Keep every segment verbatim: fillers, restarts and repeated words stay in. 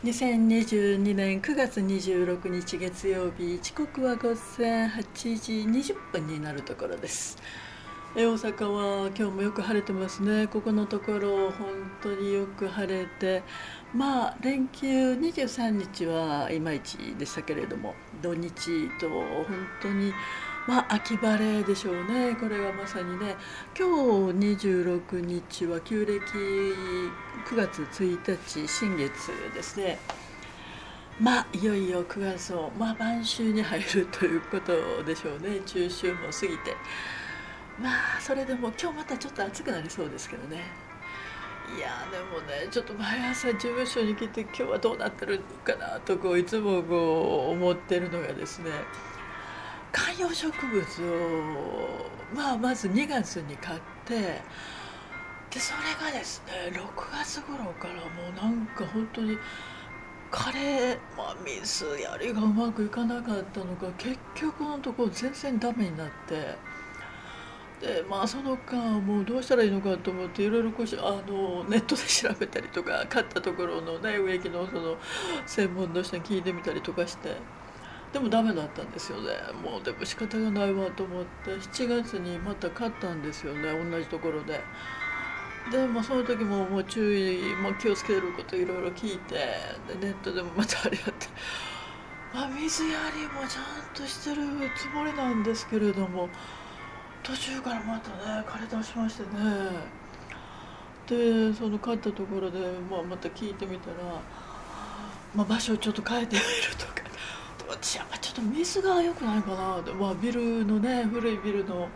にせんにじゅうにねんくがつにじゅうろくにち月曜日、時刻は午前はちじにじゅっぷんになるところです。え大阪は今日もよく晴れてますね。ここのところ本当によく晴れて、まあ連休にじゅうさんにちはいまいちでしたけれども、土日と本当にまあ秋晴れでしょうね。これがまさにね、今日にじゅうろくにちは旧暦くがつついたち新月ですね。まあいよいよくがつを、まあ、晩秋に入るということでしょうね。中秋も過ぎて、まあそれでも今日またちょっと暑くなりそうですけどね。いやでもね、ちょっと毎朝事務所に来て今日はどうなってるのかなとこういつもこう思ってるのがですね、観葉植物を、まあ、まずにがつに買って、でそれがですねろくがつ頃からもうなんか本当にカレー、まあ、水やりがうまくいかなかったのか結局のところ全然ダメになって、でまあその間もうどうしたらいいのかと思っていろいろこうしあのネットで調べたりとか、買ったところのね植木のその専門の人に聞いてみたりとかして、でもダメだったんですよね。もうでも仕方がないわと思ってしちがつにまた買ったんですよね、同じところで。でもその時ももう注意、まあ、気をつけることいろいろ聞いて、でネットでもまたあれやって、まあ、水やりもちゃんとしてるつもりなんですけれども、途中からまたね枯れ出しましてね。でその買ったところで、まあ、また聞いてみたら、まあ、場所をちょっと変えてみるとか、私やっぱちょっと水が良くないかな、まあ、ビルのね古いビルの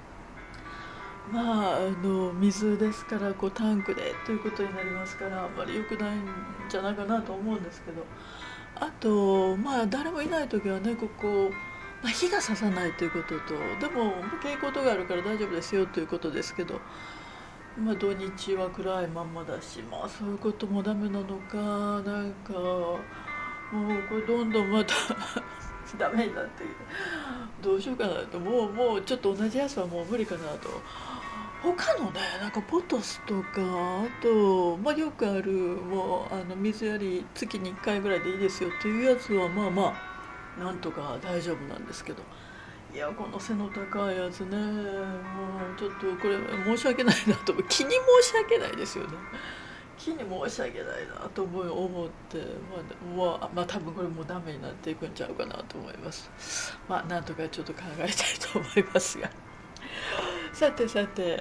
まあ、あの水ですからこうタンクでということになりますから、あんまり良くないんじゃないかなと思うんですけど、あとまあ誰もいない時はねここ、まあ、火がささないということと、でも蛍光灯があるから大丈夫ですよということですけど、まあ、土日は暗いまんまだし、まあそういうこともダメなのか、なんかもうこれどんどんまたダメになってきて、どうしようかなと、もうもうちょっと同じやつはもう無理かなと。他のねなんかポトスとか、あと、まあ、よくあるもうあの水やり月にいっかいぐらいでいいですよっていうやつはまあまあなんとか大丈夫なんですけど、いやこの背の高いやつね、もうちょっとこれ申し訳ないなと、気に申し訳ないですよね。気に申し訳ないなと思い思って、まあ、まあ、まあ多分これもうダメになっていくんちゃうかなと思います。まあなんとかちょっと考えたいと思いますが、さてさて、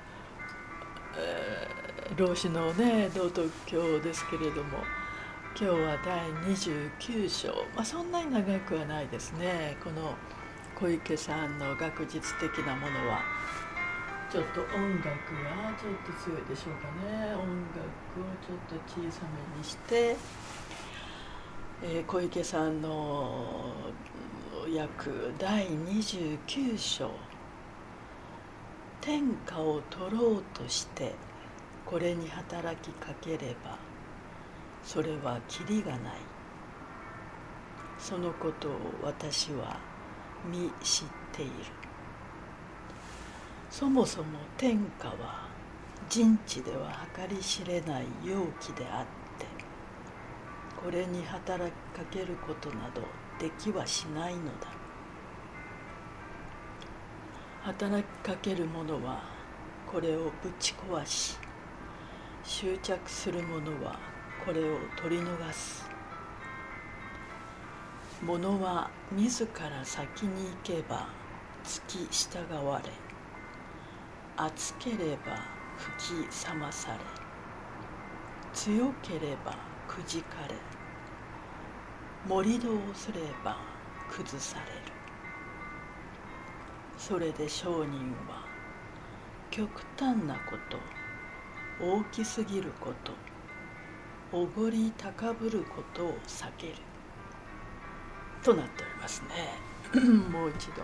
えー老子のね道徳経ですけれども、今日はだいにじゅうきゅう章、まあ、そんなに長くはないですね。この小池さんの学術的なものはちょっと音楽がちょっと強いでしょうかね。音楽をちょっと小さめにして、えー小池さんの訳だいにじゅうきゅう章、天下を取ろうとしてこれに働きかければそれはきりがない。そのことを私は見知っている。そもそも天下は人知では計り知れない容器であって、これに働きかけることなどできはしないのだ。働きかける者はこれをぶち壊し、執着する者はこれを取り逃す。者は自ら先に行けば付き従われ、厚ければ吹き覚まされ、強ければくじかれ、盛り土をすれば崩される。それで商人は極端なこと、大きすぎること、おごり高ぶることを避けるとなっておりますね。もう一度、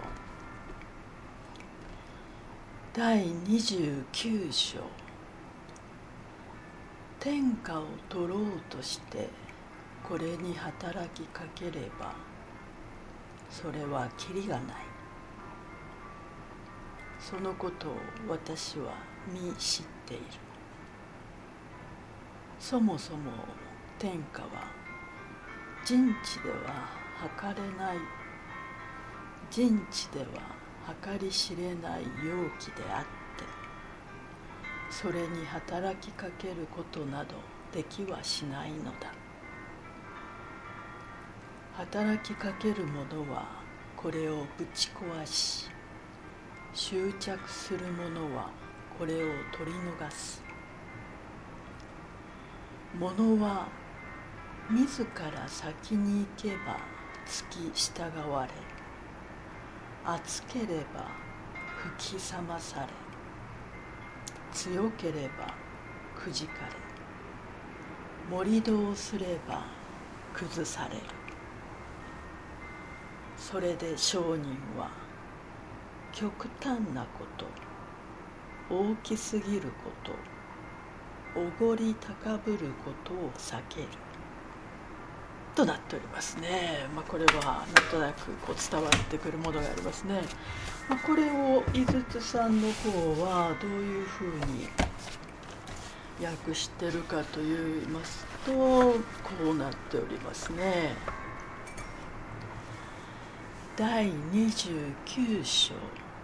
だいにじゅうきゅう章、天下を取ろうとしてこれに働きかければそれはきりがない。そのことを私は見知っている。そもそも天下は人知では測れない、人知では計り知れない容器であって、それに働きかけることなどできはしないのだ。働きかける者はこれをぶち壊し、執着する者はこれを取り逃す。者は自ら先に行けばつき従われ、厚ければ吹き覚まされ、強ければくじかれ、盛り土をすれば崩される。それで商人は極端なこと、大きすぎること、おごり高ぶることを避けるとなっておりますね。まあ、これはなんとなくこう伝わってくるものがありますね。まあ、これを井筒さんの方はどういうふうに訳してるかといいますと、こうなっておりますね。だいにじゅうきゅう章、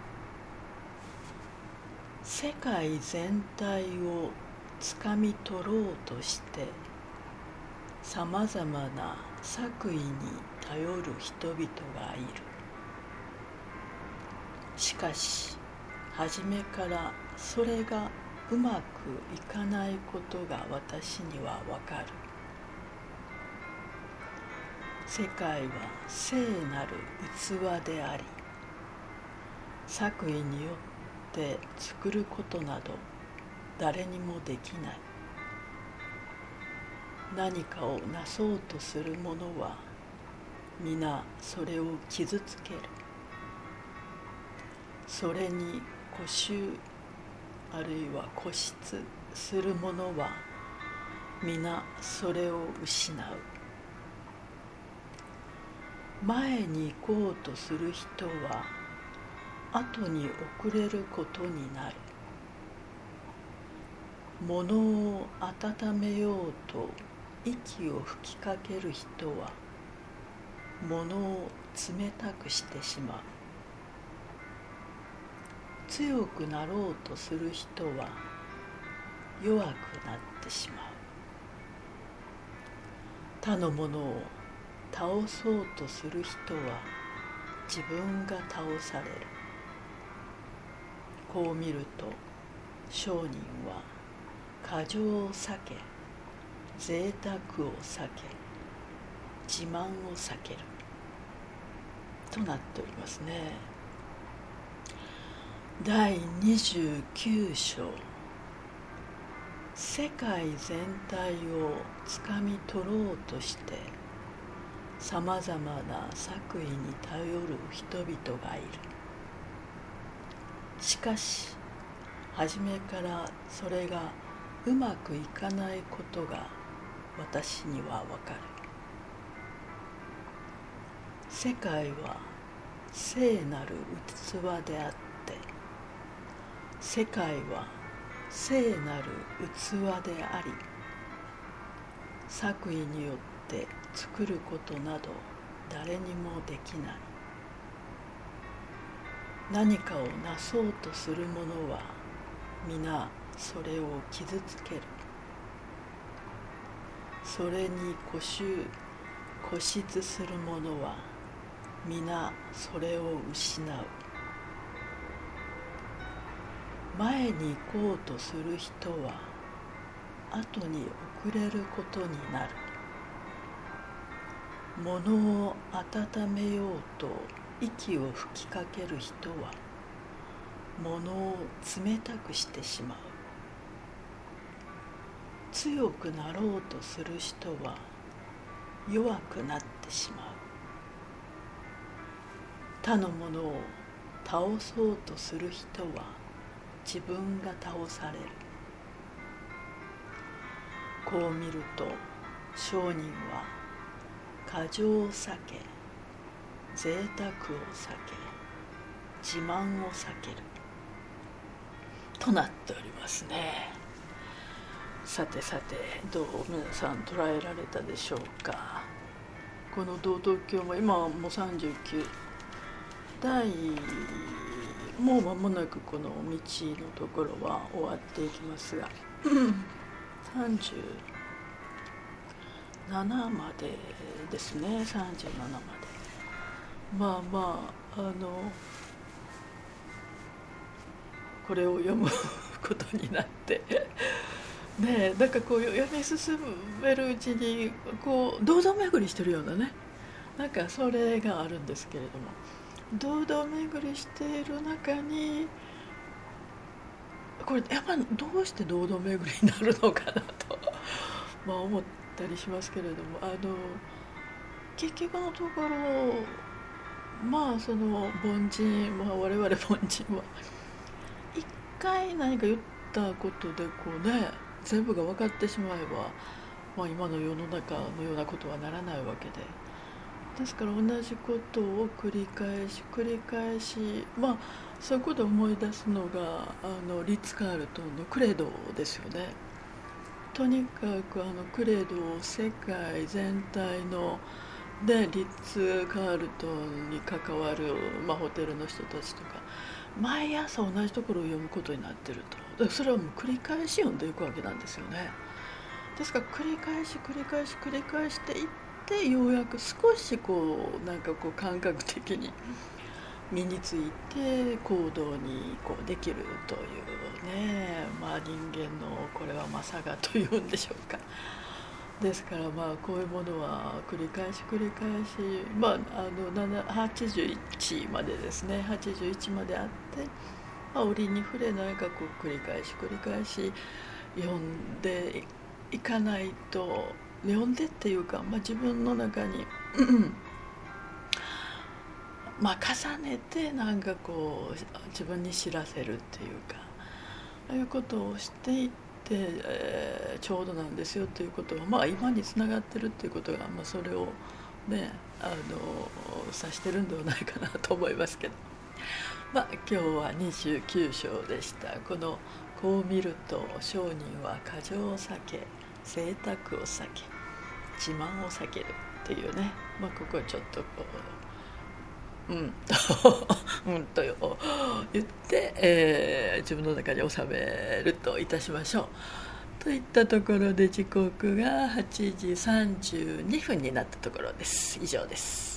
世界全体をつかみ取ろうとしてさまざまな作為に頼る人々がいる。しかし初めからそれがうまくいかないことが私にはわかる。世界は聖なる器であり、作為によって作ることなど誰にもできない。何かをなそうとする者は皆それを傷つける。それに固執あるいは固執する者は皆それを失う。前に行こうとする人は後に遅れることになる。物を温めようと息を吹きかける人は物を冷たくしてしまう。強くなろうとする人は弱くなってしまう。他のものを倒そうとする人は自分が倒される。こう見ると商人は過剰を避け、贅沢を避け、自慢を避けるとなっておりますね。だいにじゅうきゅう章、世界全体をつかみ取ろうとしてさまざまな作為に頼る人々がいる。しかし初めからそれがうまくいかないことが私にはわかる。世界は聖なる器であって、世界は聖なる器であり、作為によって作ることなど誰にもできない。何かをなそうとする者は皆それを傷つける。それに固執固執する者は皆それを失う。前に行こうとする人は後に遅れることになる。物を温めようと息を吹きかける人は物を冷たくしてしまう。強くなろうとする人は弱くなってしまう。他のものを倒そうとする人は自分が倒される。こう見ると商人は過剰を避け、贅沢を避け、自慢を避けるとなっておりますね。さてさて、どう皆さん捉えられたでしょうか。 この道東京も今はもうさんじゅうきゅうだい、もう間もなくこの道のところは終わっていきますがさんじゅうななまでですね。さんじゅうななまでまあまああのこれを読むことになってねえ、なんかこう読み進めるうちにこう堂々巡りしてるようなね、なんかそれがあるんですけれども、堂々巡りしている中にこれやっぱどうして堂々巡りになるのかなとまあ思ったりしますけれども、あの結局のところまあその凡人、まあ、我々凡人は一回何か言ったことでこうね全部が分かってしまえば、まあ、今の世の中のようなことはならないわけで、ですから同じことを繰り返し繰り返し、まあそういうことを思い出すのがあのリッツ・カールトンのクレドですよね。とにかくあのクレドを世界全体のでリッツ・カールトンに関わる、まあ、ホテルの人たちとか毎朝同じところを読むことになっていると。それはもう繰り返し読んでいくわけなんですよね。ですから繰り返し繰り返し繰り返していってようやく少しこうなんかこう感覚的に身について行動にこうできるというね、まあ人間のこれはまさがというんでしょうか。ですからまあこういうものは繰り返し繰り返し、まああのはちじゅういちまでですね、はちじゅういちまであって、まあ、折に触れなんかこう繰り返し繰り返し読んでいかないと、読んでっていうか、まあ、自分の中にまあ重ねてなんかこう自分に知らせるっていうか、ああいうことをしていって、えー、ちょうどなんですよっていうことは、まあ今につながってるっていうことが、まあ、それをねあの指してるんではないかなと思いますけど、まあ今日はにじゅうきゅう章でした。このこう見ると商人は過剰を避け贅沢を避け自慢を避けるっていうね、まあここはちょっとこううんとうんと言って、えー、自分の中に収めるといたしましょう。といったところで時刻がはちじさんじゅうにふんになったところです。以上です。